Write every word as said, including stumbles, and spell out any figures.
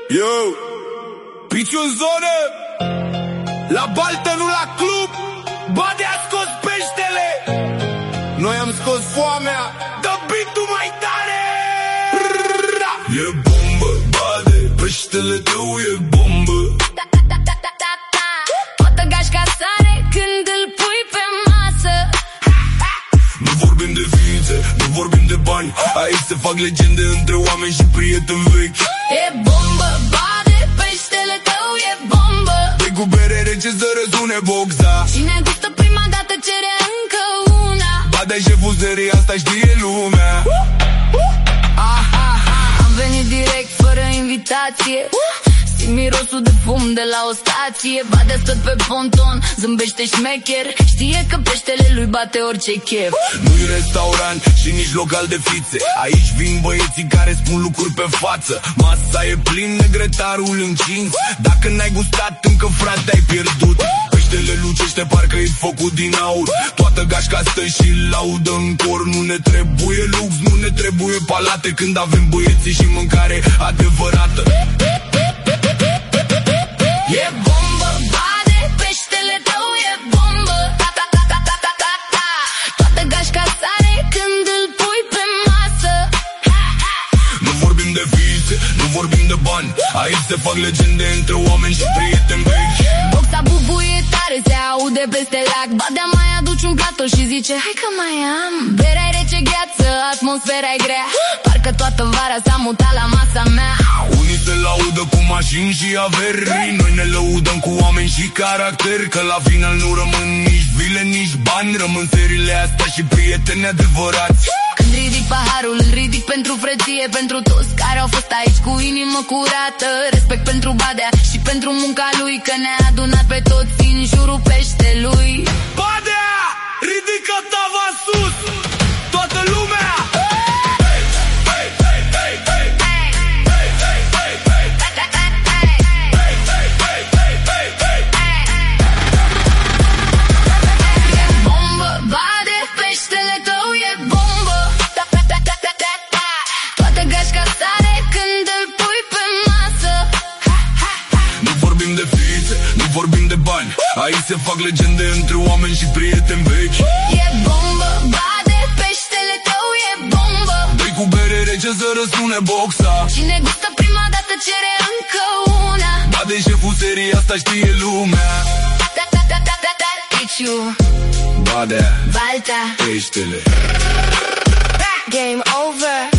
Yo, piciu în zonă, la baltă, nu la club. Bade a scos peștele, noi am scos foamea. Dă beat-ul mai tare. E bombă, Bade, peștele tău e bombă. Toată gașca sare când îl pui pe masă. Nu vorbim de ființe, nu vorbim de bani. Aici se fac legende între oameni și prieteni vechi. E bombă, Bade, peștele tău e bombă. Dă cu bere rece să răsune boxa. Cine gustă prima dată cere încă una. Bade șeful serii, asta știe lumea. Am venit direct fără invitație. Simt mirosul de fum de la o stație. Bade stă pe ponton, zâmbește șmecher. Știe că peștele lui bate orice chef. Nu-i restaurant și nici local de fițe. Aici vin băieții care spun lucruri pe față. Masa e plin, negretarul încins. Dacă n-ai gustat încă, frate, ai pierdut. Peștele lucește, parcă-i focul din aur. Toată gașca stă și laudă în cor. Nu ne trebuie lux, nu ne trebuie palate, când avem băieții și mâncare adevărată. E bombă, Bade, peștele tău e bombă. Ta ta ta ta ta ta ta ta. Toată gașca sare când îl pui pe masă. Nu vorbim de fițe, nu vorbim de bani. Aici se fac legende între oameni și prieteni vechi. Boxa bubuie tare, se aude peste lac. Badea mai aduce un platou și zice: hai că mai am. Berea rece, gheață, atmosfera e grea. Parcă toată vara s-a mutat la masa mea. Unii se laudă cu mașini și averi. Noi ne lăudăm cu oameni și caracter. Că la final nu rămân nici vile, nici bani. Rămân serile astea și prieteni adevărați. Când ridic paharul, îl ridic pentru frăție. Pentru toți care au fost aici cu inimă curată. Respect pentru Badea și pentru munca lui, că ne-a adunat pe toți în jurul peștelui. Badea, ridică tava sus, toată lumea. Vorbim de bani, aici se fac legende între oameni și prieteni vechi. E bombă, Bade, peștele tău e bombă. Dă-i cu bere rece să răsune boxa. Cine gustă prima dată cere încă una. Bade șeful serii, asta știe lumea. Ta ta ta ta ta ta. Piciu, Badea, Balta, peștele. game over.